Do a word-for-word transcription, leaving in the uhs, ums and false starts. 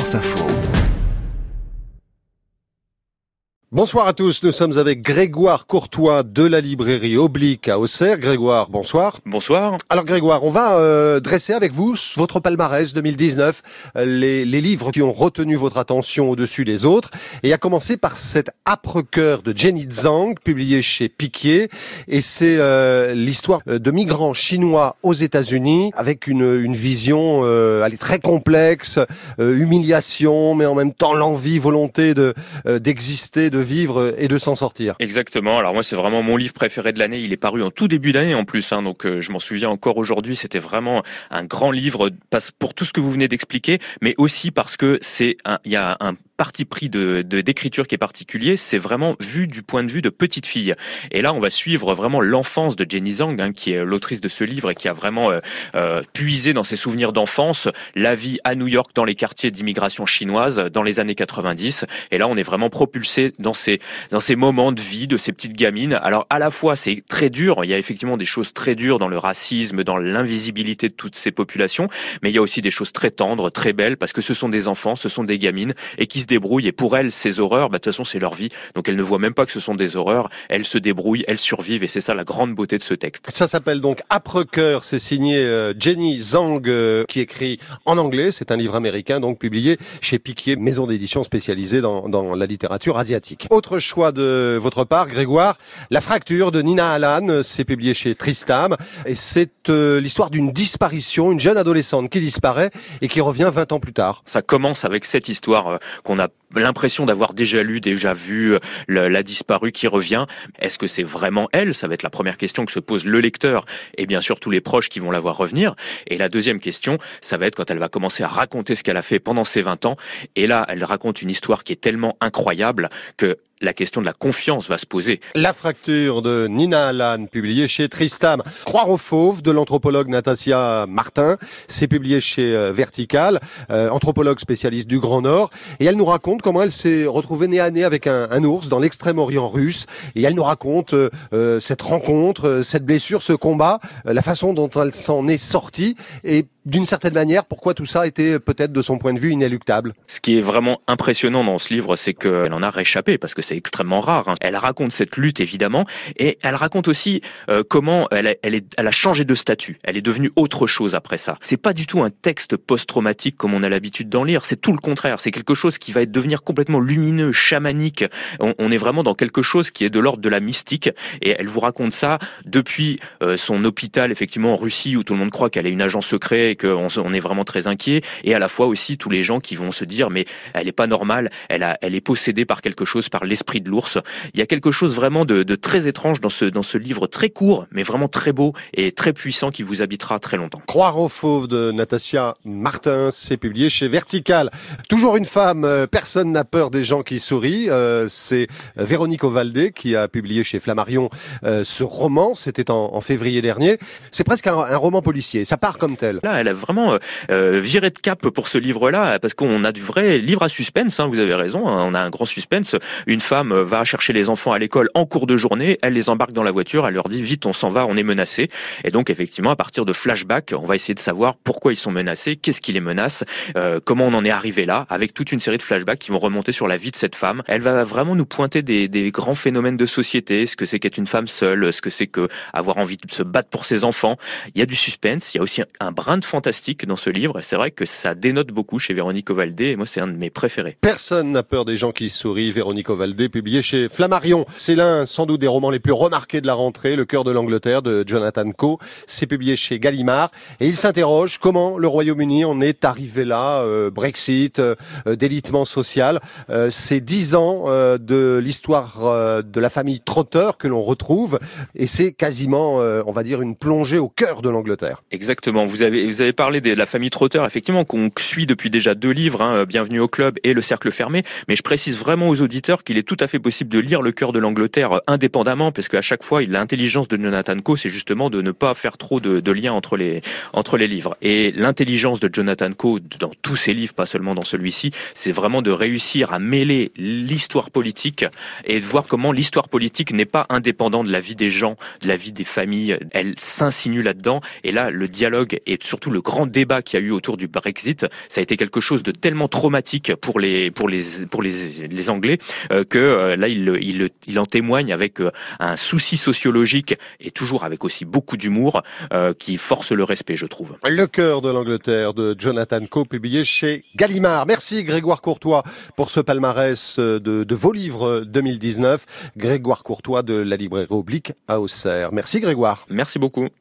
France Info. Bonsoir à tous, nous sommes avec Grégoire Courtois de la librairie Oblique à Auxerre. Grégoire, bonsoir. Bonsoir. Alors Grégoire, on va euh, dresser avec vous votre palmarès deux mille dix-neuf, euh, les, les livres qui ont retenu votre attention au-dessus des autres, et à commencer par cet âpre cœur de Jenny Zhang, publié chez Piquier, et c'est euh, l'histoire de migrants chinois aux États-Unis, avec une, une vision euh, elle est très complexe, euh, humiliation, mais en même temps l'envie, volonté de euh, d'exister, de de vivre et de s'en sortir. Exactement. Alors moi, c'est vraiment mon livre préféré de l'année. Il est paru en tout début d'année en plus, hein, donc euh, je m'en souviens encore aujourd'hui. C'était vraiment un grand livre pour tout ce que vous venez d'expliquer, mais aussi parce que c'est un, il y a un parti pris de, de d'écriture qui est particulier, c'est vraiment vu du point de vue de petite fille. Et là, on va suivre vraiment l'enfance de Jenny Zhang, hein, qui est l'autrice de ce livre et qui a vraiment euh, euh, puisé dans ses souvenirs d'enfance la vie à New York dans les quartiers d'immigration chinoise dans les années quatre-vingt-dix. Et là, on est vraiment propulsé dans ces dans ces moments de vie de ces petites gamines. Alors à la fois, c'est très dur. Il y a effectivement des choses très dures dans le racisme, dans l'invisibilité de toutes ces populations, mais il y a aussi des choses très tendres, très belles, parce que ce sont des enfants, ce sont des gamines et qui se débrouillent, et pour elles, ces horreurs, bah, de toute façon, c'est leur vie. Donc elles ne voient même pas que ce sont des horreurs, elles se débrouillent, elles survivent, et c'est ça la grande beauté de ce texte. Ça s'appelle donc Âpre cœur, c'est signé euh, Jenny Zhang, euh, qui écrit en anglais, c'est un livre américain, donc publié chez Piquier, maison d'édition spécialisée dans, dans la littérature asiatique. Autre choix de votre part, Grégoire, La fracture de Nina Allan, c'est publié chez Tristam, et c'est euh, l'histoire d'une disparition, une jeune adolescente qui disparaît et qui revient vingt ans plus tard. Ça commence avec cette histoire euh, qu'on a l'impression d'avoir déjà lu, déjà vu, euh, la, la disparue qui revient. Est-ce que c'est vraiment elle? Ça va être la première question que se pose le lecteur et bien sûr tous les proches qui vont la voir revenir. Et la deuxième question, ça va être quand elle va commencer à raconter ce qu'elle a fait pendant ses vingt ans. Et là, elle raconte une histoire qui est tellement incroyable que la question de la confiance va se poser. La fracture de Nina Allan, publié chez Tristam. Croire aux fauves de l'anthropologue Natasia Martin, c'est publié chez euh, Vertical, euh, anthropologue spécialiste du Grand Nord, et elle nous raconte comment elle s'est retrouvée nez à nez avec un, un ours dans l'extrême-orient russe, et elle nous raconte euh, euh, cette rencontre, euh, cette blessure, ce combat, euh, la façon dont elle s'en est sortie, et d'une certaine manière, pourquoi tout ça était peut-être de son point de vue inéluctable. Ce qui est vraiment impressionnant dans ce livre, c'est qu'elle en a réchappé, parce que c'est extrêmement rare. Hein. Elle raconte cette lutte, évidemment, et elle raconte aussi euh, comment elle a, elle, est, elle a changé de statut. Elle est devenue autre chose après ça. C'est pas du tout un texte post-traumatique comme on a l'habitude d'en lire, c'est tout le contraire. C'est quelque chose qui va devenir complètement lumineux, chamanique. On, on est vraiment dans quelque chose qui est de l'ordre de la mystique, et elle vous raconte ça depuis euh, son hôpital, effectivement, en Russie, où tout le monde croit qu'elle est une agent secret, qu'on on est vraiment très inquiet, et à la fois aussi tous les gens qui vont se dire mais elle est pas normale, elle a, elle est possédée par quelque chose, par l'esprit de l'ours. Il y a quelque chose vraiment de, de très étrange dans ce, dans ce livre très court, mais vraiment très beau et très puissant qui vous habitera très longtemps. Croire aux fauves de Natasia Martin, c'est publié chez Vertical. Toujours une femme, euh, personne n'a peur des gens qui sourient, euh, c'est Véronique Ovaldé qui a publié chez Flammarion euh, ce roman, c'était en, en février dernier. C'est presque un, un roman policier, ça part comme tel. Là, elle a vraiment euh, viré de cap pour ce livre-là, parce qu'on a du vrai livre à suspense, hein, vous avez raison, hein, on a un grand suspense. Une femme va chercher les enfants à l'école en cours de journée, elle les embarque dans la voiture, elle leur dit vite on s'en va, on est menacé. Et donc effectivement, à partir de flashbacks, on va essayer de savoir pourquoi ils sont menacés, qu'est-ce qui les menace, euh, comment on en est arrivé là, avec toute une série de flashbacks qui vont remonter sur la vie de cette femme. Elle va vraiment nous pointer des, des grands phénomènes de société, ce que c'est qu'être une femme seule, ce que c'est que avoir envie de se battre pour ses enfants. Il y a du suspense, il y a aussi un brin de fantastique dans ce livre, et c'est vrai que ça dénote beaucoup chez Véronique Ovaldé, et moi c'est un de mes préférés. Personne n'a peur des gens qui sourient, Véronique Ovaldé, publié chez Flammarion. C'est l'un sans doute des romans les plus remarqués de la rentrée, Le cœur de l'Angleterre de Jonathan Coe, c'est publié chez Gallimard, et il s'interroge comment le Royaume-Uni en est arrivé là, euh, Brexit, euh, délitement social, euh, c'est dix ans euh, de l'histoire euh, de la famille Trotter que l'on retrouve, et c'est quasiment, euh, on va dire, une plongée au cœur de l'Angleterre. Exactement, vous avez, vous avez parlé de la famille Trotter, effectivement, qu'on suit depuis déjà deux livres, hein, Bienvenue au club et Le cercle fermé, mais je précise vraiment aux auditeurs qu'il est tout à fait possible de lire Le cœur de l'Angleterre indépendamment, parce qu'à chaque fois, l'intelligence de Jonathan Coe, c'est justement de ne pas faire trop de, de liens entre les, entre les livres. Et l'intelligence de Jonathan Coe, dans tous ses livres, pas seulement dans celui-ci, c'est vraiment de réussir à mêler l'histoire politique et de voir comment l'histoire politique n'est pas indépendante de la vie des gens, de la vie des familles. Elle s'insinue là-dedans, et là, le dialogue et surtout surtout le grand débat qu'il y a eu autour du Brexit, ça a été quelque chose de tellement traumatique pour les pour les pour les les Anglais euh, que euh, là il, il il en témoigne avec euh, un souci sociologique et toujours avec aussi beaucoup d'humour euh, qui force le respect, je trouve. Le cœur de l'Angleterre de Jonathan Coe, publié chez Gallimard. Merci Grégoire Courtois pour ce palmarès de, de vos livres deux mille dix-neuf. Grégoire Courtois de la librairie Oblique à Auxerre. Merci Grégoire. Merci beaucoup.